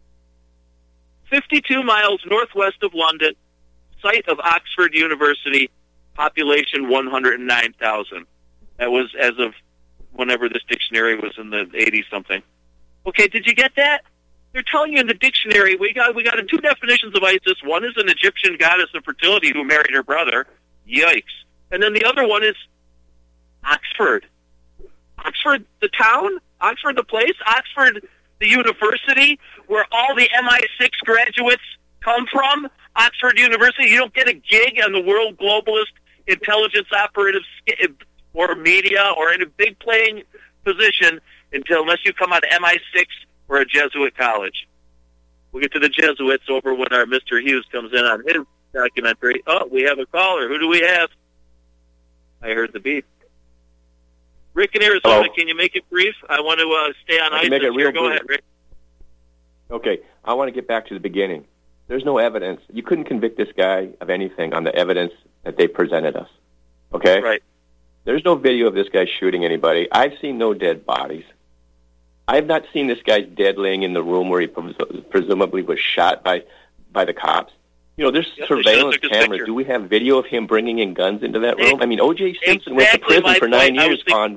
52 miles northwest of London, site of Oxford University, population 109,000. That was as of whenever this dictionary was in the 80-something. Okay, did you get that? They're telling you in the dictionary, we got two definitions of Isis. One is an Egyptian goddess of fertility who married her brother. Yikes. And then the other one is Oxford. Oxford, the town? Oxford, the place? Oxford, the university, where all the MI6 graduates come from? Oxford University. You don't get a gig on the world globalist intelligence operative or media or in a big playing position unless you come out of MI6 or a Jesuit college. We'll get to the Jesuits over when our Mr. Hughes comes in on his documentary. Oh, we have a caller. Who do we have? I heard the beep. Rick in Arizona, hello. Can you make it brief? I want to stay on ISIS here. Go ahead, Rick. Okay, I want to get back to the beginning. There's no evidence. You couldn't convict this guy of anything on the evidence that they presented us. Okay? Right. There's no video of this guy shooting anybody. I've seen no dead bodies. I have not seen this guy dead laying in the room where he presumably was shot by the cops. You know, there's surveillance cameras. Do we have video of him bringing in guns into that room? I mean, O.J. Simpson went to prison for 9 years on...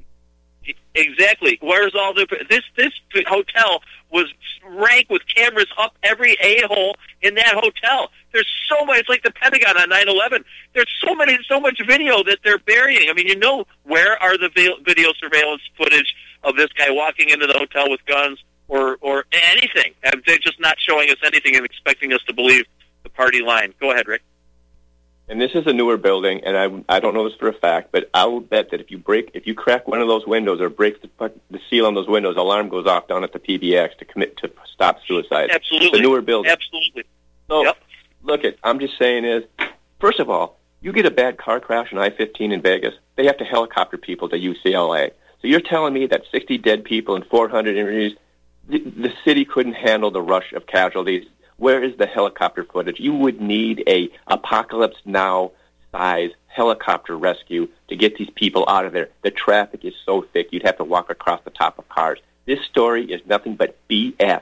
Exactly. Where's all the... This hotel was ranked with cameras up every a-hole in that hotel. There's so much... It's like the Pentagon on 9/11. There's so much video that they're burying. I mean, you know, where are the video surveillance footage of this guy walking into the hotel with guns or anything? They're just not showing us anything and expecting us to believe the party line. Go ahead, Rick. And this is a newer building, and I don't know this for a fact, but I will bet that if you crack one of those windows or break the seal on those windows, alarm goes off down at the PBX to stop suicide. Absolutely. It's a newer building. Absolutely. So, yep. Look, I'm just saying is, first of all, you get a bad car crash on I-15 in Vegas, they have to helicopter people to UCLA. So you're telling me that 60 dead people and 400 injuries, the city couldn't handle the rush of casualties. Where is the helicopter footage? You would need a Apocalypse Now size helicopter rescue to get these people out of there. The traffic is so thick, you'd have to walk across the top of cars. This story is nothing but BS.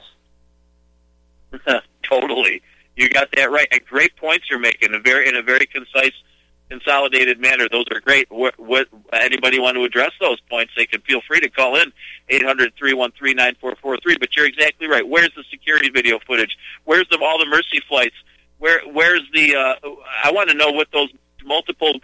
Totally. You got that right. And great points you're making in a very concise, consolidated manner. Those are great. What anybody want to address those points, they can feel free to call in 800-313-9443. But you're exactly right. Where's the security video footage? Where's all the Mercy flights? Where's the? I want to know what those multiple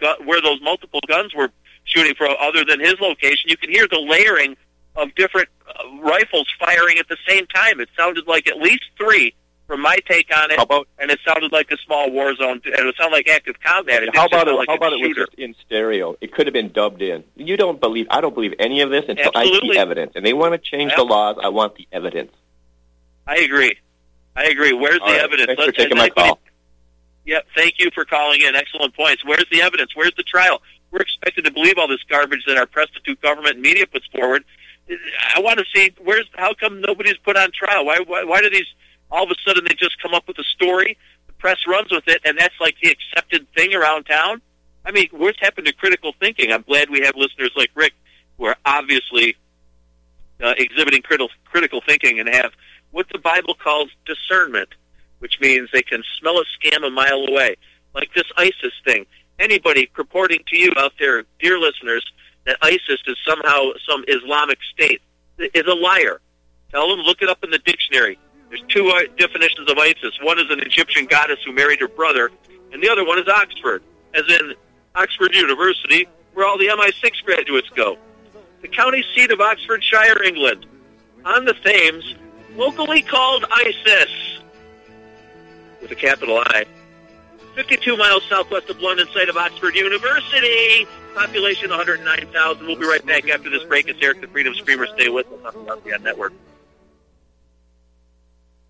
guns were shooting from, other than his location. You can hear the layering of different rifles firing at the same time. It sounded like at least three. From my take on it, and it sounded like a small war zone, and it sounded like active combat. How about it was just in stereo? It could have been dubbed in. I don't believe any of this until Absolutely. I see evidence. And they want to change the laws. I want the evidence. I agree. Where's the evidence? Thanks for taking my call. Yep, thank you for calling in. Excellent points. Where's the evidence? Where's the trial? We're expected to believe all this garbage that our prostitute government and media puts forward. I want to see how come nobody's put on trial? Why do these... All of a sudden, they just come up with a story, the press runs with it, and that's like the accepted thing around town? I mean, what's happened to critical thinking? I'm glad we have listeners like Rick who are obviously exhibiting critical thinking and have what the Bible calls discernment, which means they can smell a scam a mile away. Like this ISIS thing. Anybody purporting to you out there, dear listeners, that ISIS is somehow some Islamic state is a liar. Tell them, look it up in the dictionary. There's two definitions of ISIS. One is an Egyptian goddess who married her brother, and the other one is Oxford, as in Oxford University, where all the MI6 graduates go. The county seat of Oxfordshire, England, on the Thames, locally called Isis, with a capital I. 52 miles southwest of London, site of Oxford University, population 109,000. We'll be right back after this break. It's Eric the Freedom Screamer. Stay with us on the RPN Network.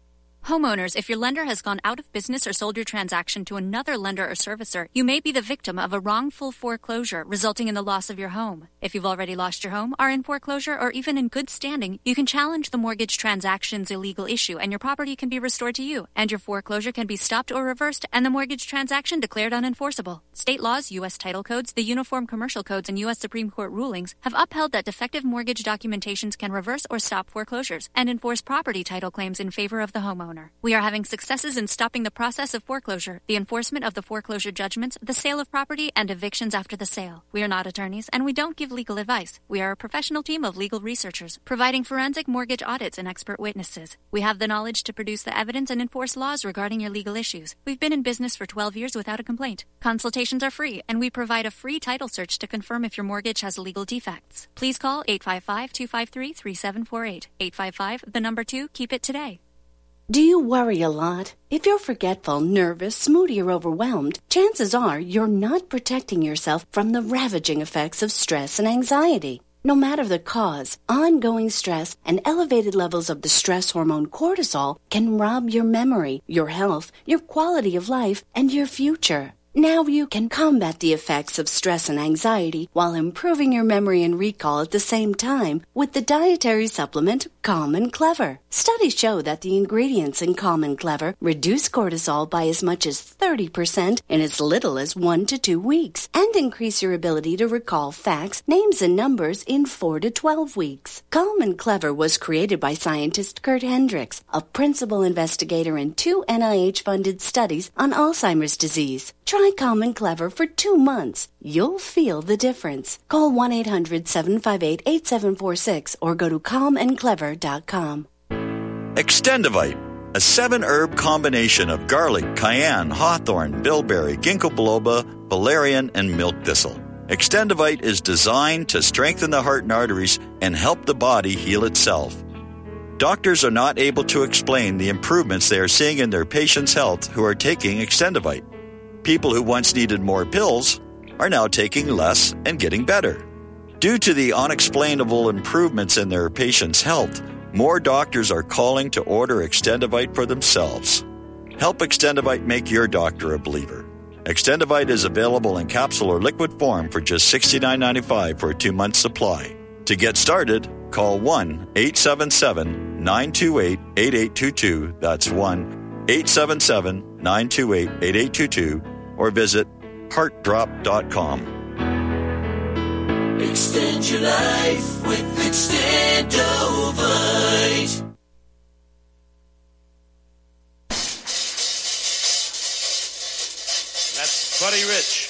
Homeowners, if your lender has gone out of business or sold your transaction to another lender or servicer, you may be the victim of a wrongful foreclosure, resulting in the loss of your home. If you've already lost your home, are in foreclosure, or even in good standing, you can challenge the mortgage transaction's illegal issue, and your property can be restored to you, and your foreclosure can be stopped or reversed, and the mortgage transaction declared unenforceable. State laws, U.S. title codes, the Uniform Commercial Codes, and U.S. Supreme Court rulings have upheld that defective mortgage documentations can reverse or stop foreclosures and enforce property title claims in favor of the homeowner. We are having successes in stopping the process of foreclosure, the enforcement of the foreclosure judgments, the sale of property, and evictions after the sale. We are not attorneys, and we don't give legal advice. We are a professional team of legal researchers, providing forensic mortgage audits and expert witnesses. We have the knowledge to produce the evidence and enforce laws regarding your legal issues. We've been in business for 12 years without a complaint. Consultations are free, and we provide a free title search to confirm if your mortgage has legal defects. Please call 855-253-3748. 855, keep it today. Do you worry a lot? If you're forgetful, nervous, moody, or overwhelmed, chances are you're not protecting yourself from the ravaging effects of stress and anxiety. No matter the cause, ongoing stress and elevated levels of the stress hormone cortisol can rob your memory, your health, your quality of life, and your future. Now you can combat the effects of stress and anxiety while improving your memory and recall at the same time with the dietary supplement Calm and Clever. Studies show that the ingredients in Calm and Clever reduce cortisol by as much as 30% in as little as 1 to 2 weeks and increase your ability to recall facts, names, and numbers in 4 to 12 weeks. Calm and Clever was created by scientist Kurt Hendricks, a principal investigator in 2 NIH-funded studies on Alzheimer's disease. Try Calm and Clever for 2 months. You'll feel the difference. Call 1-800-758-8746 or go to calmandclever.com. Extendivite, a 7-herb combination of garlic, cayenne, hawthorn, bilberry, ginkgo biloba, valerian, and milk thistle. Extendivite is designed to strengthen the heart and arteries and help the body heal itself. Doctors are not able to explain the improvements they are seeing in their patients' health who are taking Extendivite. People who once needed more pills are now taking less and getting better. Due to the unexplainable improvements in their patients' health, more doctors are calling to order Extendivite for themselves. Help Extendivite make your doctor a believer. Extendivite is available in capsule or liquid form for just $69.95 for a 2-month supply. To get started, call 1-877-928-8822. That's 1-877-928-8822 or visit heartdrop.com. Extend your life with Extendovite. That's Buddy Rich.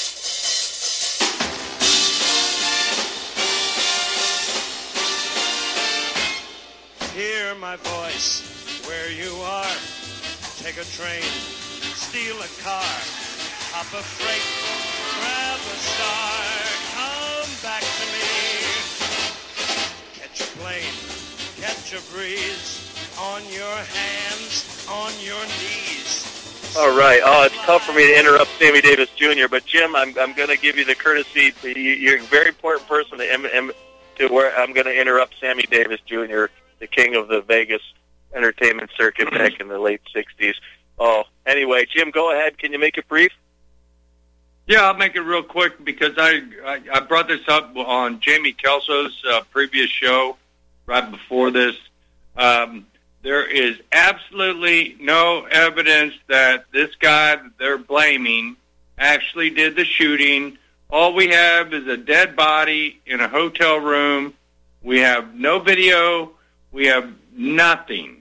Hear my voice where you are. Take a train, steal a car, hop a freight, grab a star, come back to me. Catch a plane, catch a breeze, on your hands, on your knees. All right. Oh, it's tough for me to interrupt Sammy Davis Jr., but Jim, I'm going to give you the courtesy. You're a very important person to where I'm going to interrupt Sammy Davis Jr., the king of the Vegas entertainment circuit back in the late 60s. Oh, anyway, Jim, go ahead. Can you make it brief? Yeah, I'll make it real quick because I brought this up on Jamie Kelso's previous show right before this. There is absolutely no evidence that this guy that they're blaming actually did the shooting. All we have is a dead body in a hotel room. We have no video. We have nothing.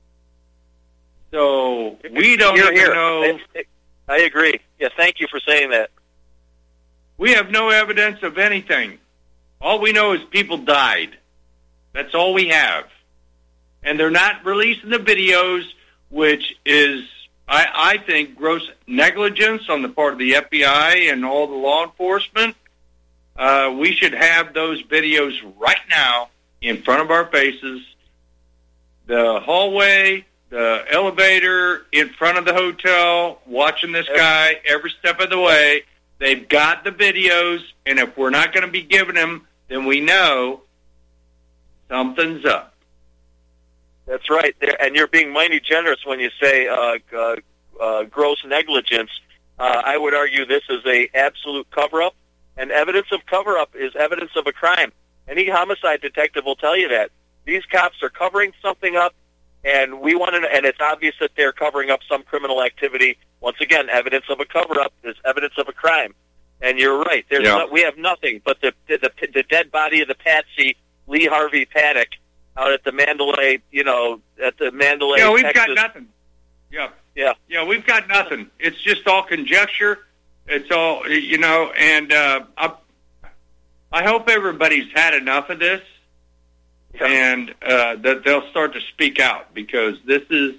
So we don't even know. I agree. Yeah, thank you for saying that. We have no evidence of anything. All we know is people died. That's all we have. And they're not releasing the videos, which is, I think, gross negligence on the part of the FBI and all the law enforcement. We should have those videos right now in front of our faces. The hallway, the elevator, in front of the hotel, watching this guy every step of the way. They've got the videos, and if we're not going to be giving them, then we know something's up. That's right. And you're being mighty generous when you say gross negligence. I would argue this is a absolute cover-up, and evidence of cover-up is evidence of a crime. Any homicide detective will tell you that. These cops are covering something up, and we want to, and it's obvious that they're covering up some criminal activity. Once again, evidence of a cover-up is evidence of a crime. And you're right. We have nothing but the dead body of the patsy, Lee Harvey Paddock, out at the Mandalay, at the Mandalay, Yeah, we've Texas. got nothing. Yeah. Yeah. Yeah, we've got nothing. It's just all conjecture. It's all, and I hope everybody's had enough of this, and that they'll start to speak out, because this is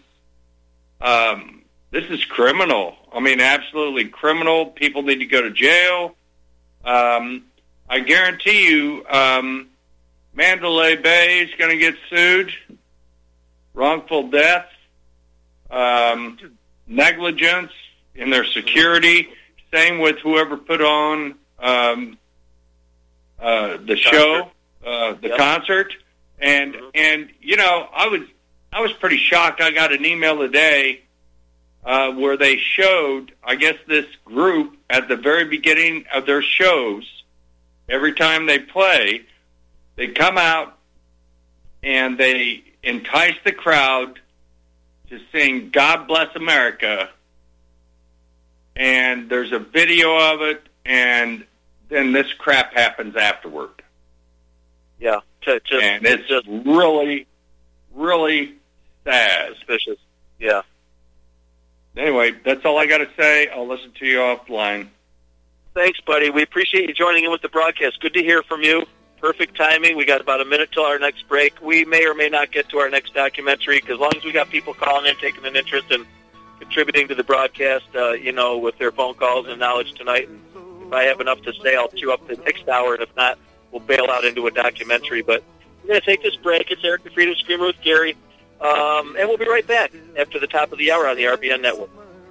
criminal. I mean, absolutely criminal. People need to go to jail. I guarantee you, Mandalay Bay is going to get sued. Wrongful death, negligence in their security. Same with whoever put on the show, the concert. And I was pretty shocked. I got an email today where they showed, I guess, this group at the very beginning of their shows. Every time they play, they come out and they entice the crowd to sing "God Bless America," and there's a video of it, and then this crap happens afterward. Yeah, and it's just really, really sad. Suspicious. Yeah. Anyway, that's all I got to say. I'll listen to you offline. Thanks, buddy. We appreciate you joining in with the broadcast. Good to hear from you. Perfect timing. We got about a minute till our next break. We may or may not get to our next documentary, because as long as we got people calling in, taking an interest and contributing to the broadcast, with their phone calls and knowledge tonight. And if I have enough to say, I'll chew up the next hour, and if not, we'll bail out into a documentary. But we're going to take this break. It's Eric the Freedom Screamer with Gary, and we'll be right back after the top of the hour on the RBN Network.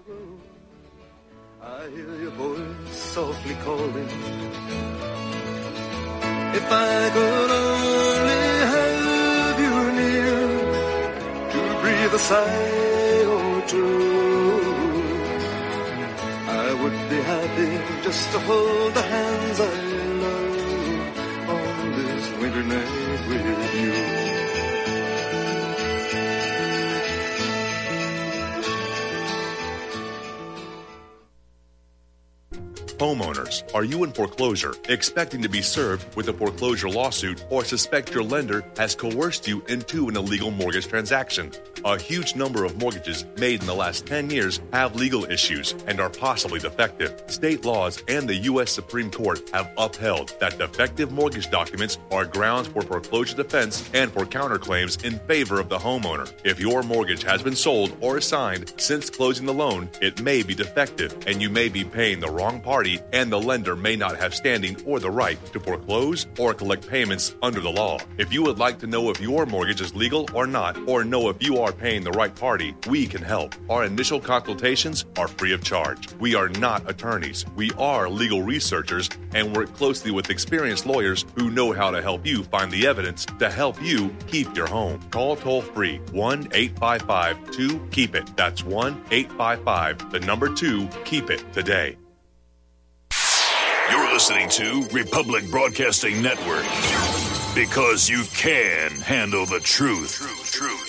I hear your voice softly calling. If I could only have you near to breathe a sigh or two, I would be happy just to hold the hands I love on this winter night with you. Homeowners, are you in foreclosure, expecting to be served with a foreclosure lawsuit, or suspect your lender has coerced you into an illegal mortgage transaction? A huge number of mortgages made in the last 10 years have legal issues and are possibly defective. State laws and the U.S. Supreme Court have upheld that defective mortgage documents are grounds for foreclosure defense and for counterclaims in favor of the homeowner. If your mortgage has been sold or assigned since closing the loan, it may be defective, and you may be paying the wrong party, and the lender may not have standing or the right to foreclose or collect payments under the law. If you would like to know if your mortgage is legal or not, or know if you are paying the right party, we can help. Our initial consultations are free of charge. We are not attorneys. We are legal researchers and work closely with experienced lawyers who know how to help you find the evidence to help you keep your home. Call toll-free 1-855-2-KEEP-IT. That's 1-855-2-KEEP-IT today. You're listening to Republic Broadcasting Network, because you can handle the truth.